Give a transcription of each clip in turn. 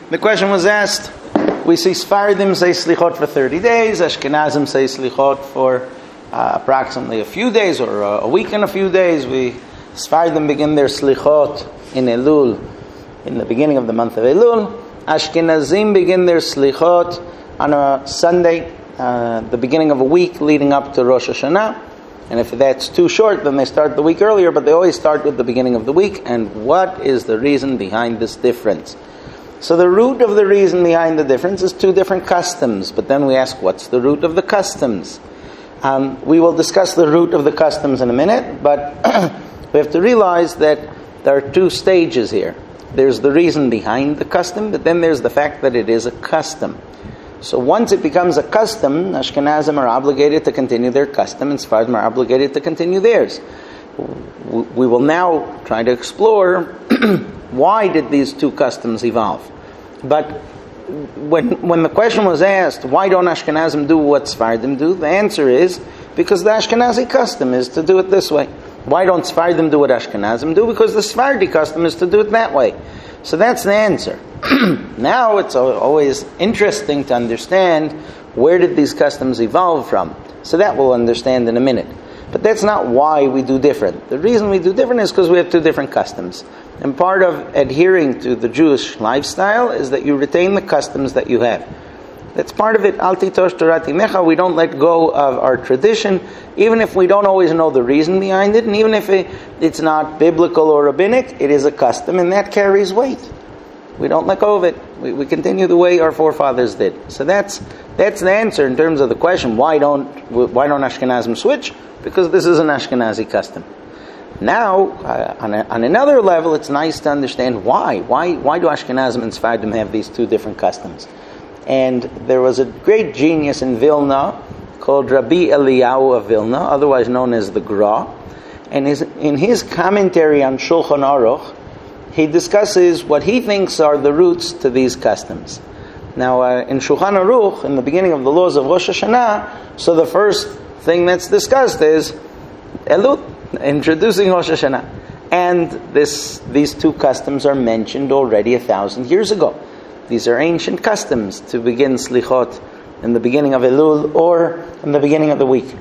The question was asked, we see Sfardim say Slichot for 30 days, Ashkenazim say Slichot for approximately a few days, or a week and a few days. Sfardim begin their Slichot in Elul, in the beginning of the month of Elul. Ashkenazim begin their Slichot on a Sunday, the beginning of a week leading up to Rosh Hashanah. And if that's too short, then they start the week earlier, but they always start with the beginning of the week. And what is the reason behind this difference? So the root of the reason behind the difference is two different customs. But then we ask, what's the root of the customs? We will discuss the root of the customs in a minute, but we have to realize that there are two stages here. There's the reason behind the custom, but then there's the fact that it is a custom. So once it becomes a custom, Ashkenazim are obligated to continue their custom, and Sephardim are obligated to continue theirs. We will now try to explore why did these two customs evolve. But when the question was asked, why don't Ashkenazim do what Sephardim do? The answer is, because the Ashkenazi custom is to do it this way. Why don't Sephardim do what Ashkenazim do? Because the Sephardi custom is to do it that way. So that's the answer. Now it's always interesting to understand where did these customs evolve from. So that we'll understand in a minute. But that's not why we do different. The reason we do different is because we have two different customs. And part of adhering to the Jewish lifestyle is that you retain the customs that you have. That's part of it. Al titosh Torah timecha. We don't let go of our tradition, even if we don't always know the reason behind it, and even if it's not biblical or rabbinic, it is a custom, and that carries weight. We don't let go of it. We continue the way our forefathers did. So that's the answer in terms of the question. Why don't Ashkenazim switch? Because this is an Ashkenazi custom. Now, on another level, it's nice to understand why. Why do Ashkenazim and Sephardim have these two different customs? And there was a great genius in Vilna called Rabbi Eliyahu of Vilna, otherwise known as the Gra. And in his commentary on Shulchan Aruch, he discusses what he thinks are the roots to these customs. Now, in Shulchan Aruch, in the beginning of the laws of Rosh Hashanah, so the first thing that's discussed is Elul, introducing Rosh Hashanah. And these two customs are mentioned already 1,000 years ago. These are ancient customs to begin Slichot in the beginning of Elul or in the beginning of the week.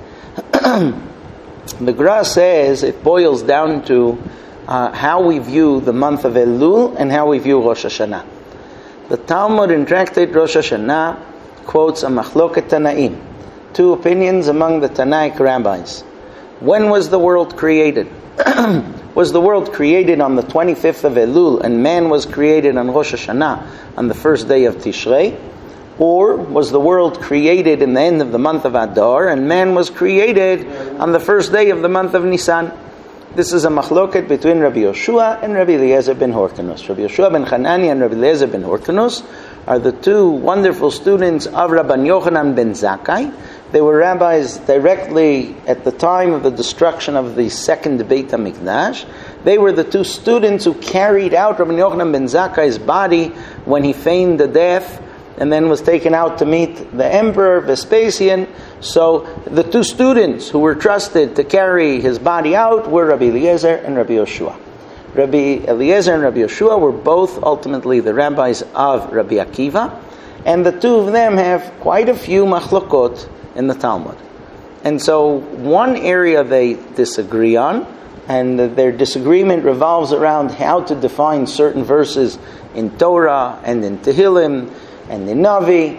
The Gra says it boils down to how we view the month of Elul and how we view Rosh Hashanah. The Talmud in Tractate Rosh Hashanah quotes a Machloket Tanaim, two opinions among the Tanaic rabbis. When was the world created? Was the world created on the 25th of Elul and man was created on Rosh Hashanah on the first day of Tishrei? Or was the world created in the end of the month of Adar and man was created on the first day of the month of Nisan? This is a machloket between Rabbi Yoshua and Rabbi Eliezer ben Horkanus. Rabbi Yoshua ben Hanani and Rabbi Eliezer ben Horkanus are the two wonderful students of Rabban Yochanan ben Zakkai. They were rabbis directly at the time of the destruction of the second Beit HaMikdash. They were the two students who carried out Rabban Yochanan ben Zakkai's body when he feigned the death and then was taken out to meet the emperor Vespasian. So the two students who were trusted to carry his body out were Rabbi Eliezer and Rabbi Yoshua. Rabbi Eliezer and Rabbi Yoshua were both ultimately the rabbis of Rabbi Akiva, and the two of them have quite a few machlokot in the Talmud. And so one area they disagree on, and their disagreement revolves around how to define certain verses in Torah and in Tehillim and in Navi.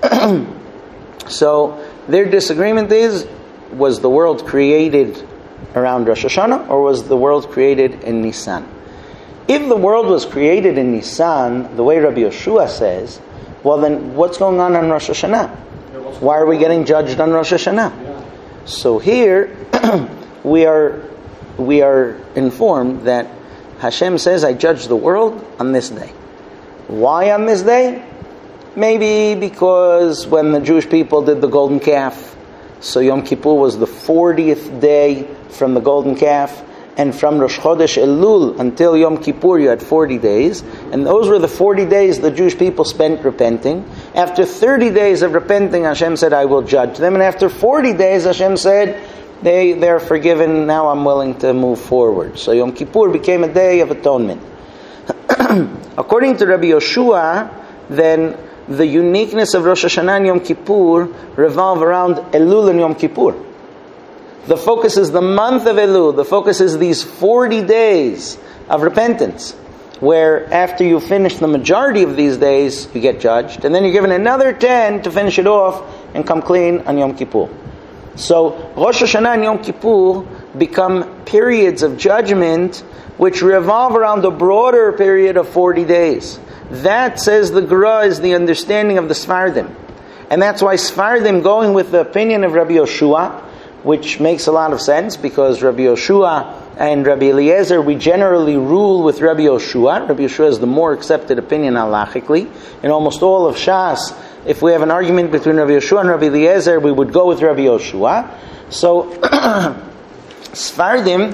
So their disagreement is, was the world created around Rosh Hashanah or was the world created in Nisan? If the world was created in Nisan, the way Rabbi Yoshua says, well then what's going on Rosh Hashanah? Why are we getting judged on Rosh Hashanah? So here we are informed that Hashem says, I judge the world on this day. Why on this day? Maybe because when the Jewish people did the golden calf, so Yom Kippur was the 40th day from the golden calf, and from Rosh Chodesh Elul until Yom Kippur you had 40 days, and those were the 40 days the Jewish people spent repenting. After 30 days of repenting, Hashem said, I will judge them, and after 40 days Hashem said, they're forgiven, now I'm willing to move forward. So Yom Kippur became a day of atonement. According to Rabbi Yoshua, then the uniqueness of Rosh Hashanah and Yom Kippur revolve around Elul and Yom Kippur. The focus is the month of Elul. The focus is these 40 days of repentance, where after you finish the majority of these days, you get judged, and then you're given another 10 to finish it off and come clean on Yom Kippur. So Rosh Hashanah and Yom Kippur become periods of judgment which revolve around a broader period of 40 days. That, says the Gra, is the understanding of the Sfardim. And that's why Sfardim, going with the opinion of Rabbi Yoshua, which makes a lot of sense, because Rabbi Yoshua and Rabbi Eliezer, we generally rule with Rabbi Yoshua. Rabbi Yoshua is the more accepted opinion halachically. In almost all of Shas, if we have an argument between Rabbi Yoshua and Rabbi Eliezer, we would go with Rabbi Yoshua. So, Sfardim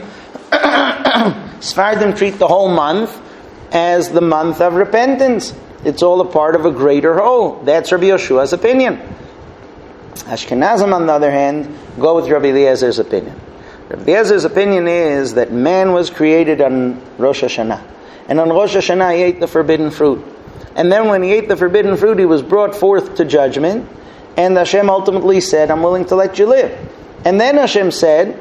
treat the whole month as the month of repentance. It's all a part of a greater whole. That's Rabbi Yoshua's opinion. Ashkenazim, on the other hand, go with Rabbi Eliezer's opinion. Rabbi Eliezer's opinion is that man was created on Rosh Hashanah. And on Rosh Hashanah he ate the forbidden fruit. And then when he ate the forbidden fruit, he was brought forth to judgment. And Hashem ultimately said, I'm willing to let you live. And then Hashem said,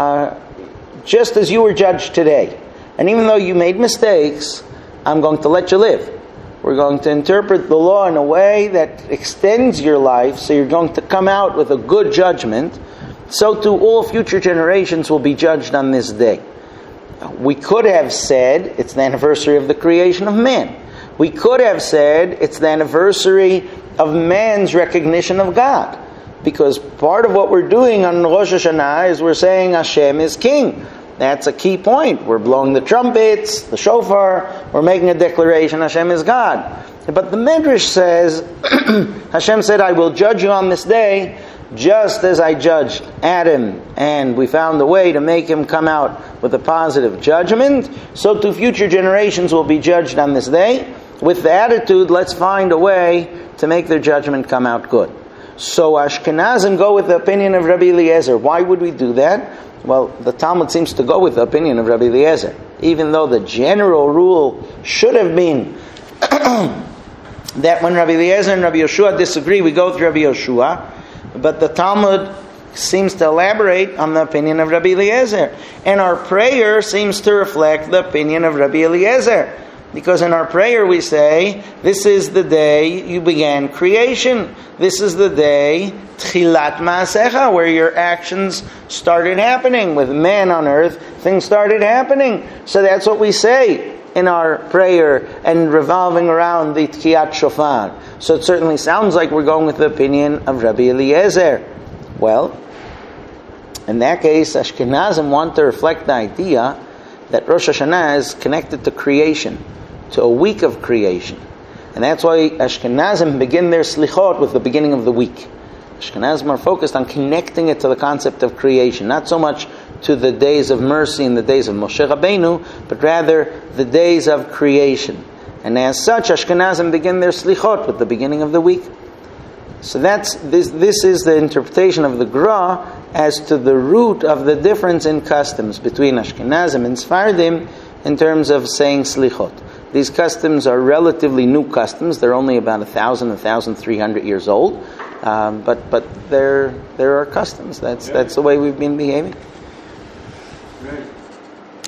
just as you were judged today, and even though you made mistakes, I'm going to let you live. We're going to interpret the law in a way that extends your life, so you're going to come out with a good judgment. So too all future generations will be judged on this day. We could have said it's the anniversary of the creation of man. We could have said it's the anniversary of man's recognition of God. Because part of what we're doing on Rosh Hashanah is we're saying Hashem is king. That's a key point. We're blowing the trumpets, the shofar, we're making a declaration Hashem is God. But the Midrash says, Hashem said, I will judge you on this day just as I judged Adam, and we found a way to make him come out with a positive judgment. So too future generations will be judged on this day with the attitude, let's find a way to make their judgment come out good. So Ashkenazim go with the opinion of Rabbi Eliezer. Why would we do that? Well, the Talmud seems to go with the opinion of Rabbi Eliezer, even though the general rule should have been that when Rabbi Eliezer and Rabbi Yoshua disagree, we go with Rabbi Yoshua. But the Talmud seems to elaborate on the opinion of Rabbi Eliezer. And our prayer seems to reflect the opinion of Rabbi Eliezer. Because in our prayer we say, this is the day you began creation. This is the day, Tchilat Ma'asecha, where your actions started happening. With man on earth, things started happening. So that's what we say in our prayer and revolving around the Tkiyat Shofar. So it certainly sounds like we're going with the opinion of Rabbi Eliezer. Well, in that case, Ashkenazim want to reflect the idea that Rosh Hashanah is connected to creation, to a week of creation. And that's why Ashkenazim begin their slichot with the beginning of the week. Ashkenazim are focused on connecting it to the concept of creation, not so much to the days of mercy and the days of Moshe Rabbeinu, but rather the days of creation. And as such, Ashkenazim begin their slichot with the beginning of the week. So that's this is the interpretation of the Gra as to the root of the difference in customs between Ashkenazim and Sfardim in terms of saying slichot. These customs are relatively new customs. They're only about 1,300 years old. But there are customs. That's the way we've been behaving. Right.